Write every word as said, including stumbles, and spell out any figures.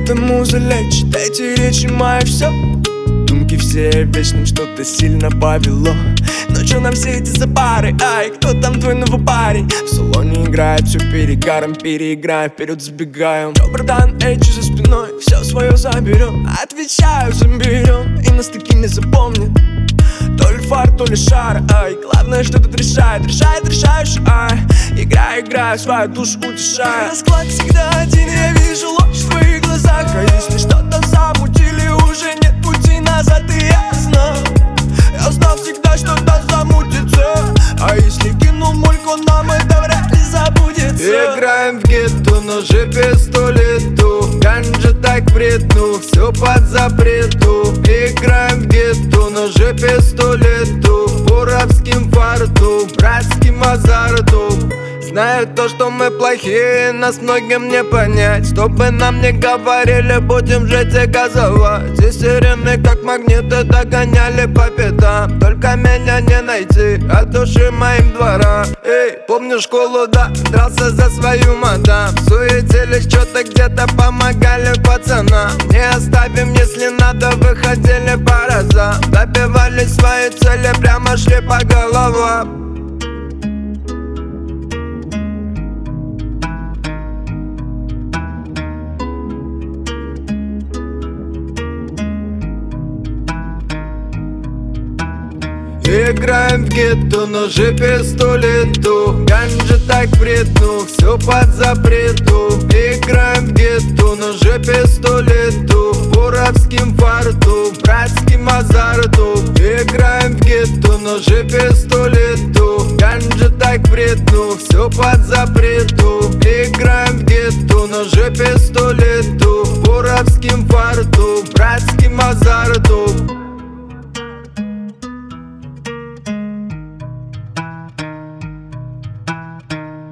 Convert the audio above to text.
эта муза лечит, эти речи мои все. Думки все о вечном, что-то сильно повело. Ночью нам все эти запары, ай, кто там твой новый парень? В салоне играет все перегаром, переиграем, вперед забегаем. Чё, братан, эти за спиной, все свое заберем. Отвечаю, заберем, и нас такими запомнят. То ли фар, то ли шар, ай, главное, что тут решает, решает, решаешь, ай. Играю, играю, свою душу утешаю. Расклад всегда один, я вижу ложь в твоих глазах. А если что-то замутили, уже нет пути назад, и я знал, я знал всегда, что-то замутится. А если кинул мульку, нам это вряд ли забудется. Играем в гетту, ножи, пистолету, ганджа так вредну, все под запрету. Играем в гетту, ножи, пистолету, буровским фарту, братским азарту. Знают то, что мы плохие, нас многим не понять. Чтобы нам не говорили, будем жить и газовать. Здесь сирены как магниты догоняли по пятам. Только меня не найти от души моим двора. Эй, помню школу, да, дрался за свою мадам. Суетились, что-то где-то помогали пацанам. Не оставим, если надо, выходили по разам. Добивали свои цели, прямо шли по головам. Играем в гетту, ножи, пистолету, ганджа так вредну, все под запрету. Играем в гетту, ножи, пистолету, буровским фарту, братским азарту. Играем в гетту, ножи, пистолету, ганджа так вредну, все под запрету. Играем в гетту, ножи, пистолету, буровским фарту, братским азарту.